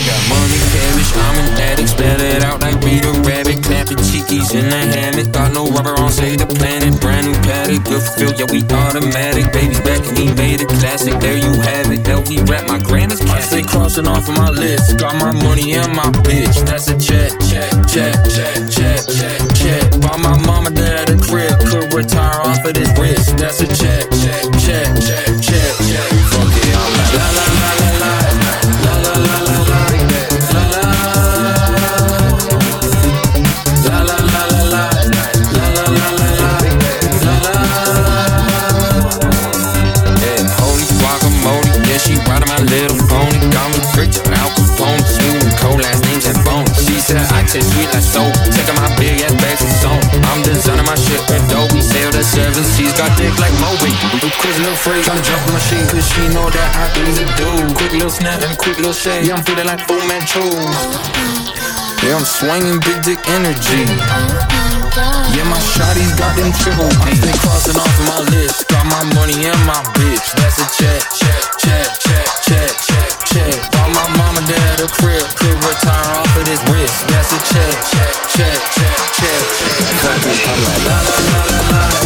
got money, cabbage, I'm an addict. Spell it out like Peter Rabbit. Clapping cheekies in the hammock. Got no rubber on, save the planet. Brand new paddock, good for feel, yeah, we automatic. Baby's back and he made a classic. There you have it, LV rap, my grandma's cat. I stay crossing off of my list. Got my money and my bitch. That's a check, check, check, check, check, check, check. Bought my mama dad a crib, could retire off of this wrist. That's a check, check, check, check, check, check. Fuck it, I'm like la la la la la, la la la la la, la la, la la la la la, la la la la la, la la. Yeah, holy guacamole, yeah, she riding my little pony. Got me rich, Al Capone, smooth and cold, last name's that bone. She said I taste sweet like soap, taking my big ass bags of song. I'm designing my shit with Adobe, sail the 7 seas, got dick like Moby. Quick little freak, tryna jump on my sheet, cause she know that I is a dude. Quick little snap and quick little shake, yeah, I'm feeling like Fu Manchu. Yeah, I'm swinging big dick energy. Yeah, my shawty's got them triple D. I stay crossing off of my list. Got my money and my bitch. That's a check, check, check, check, check, check, check. Bought my mama dad a crib, could retire off of this wrist. That's a check, check, check, check, check, check. I'm like la la la la la.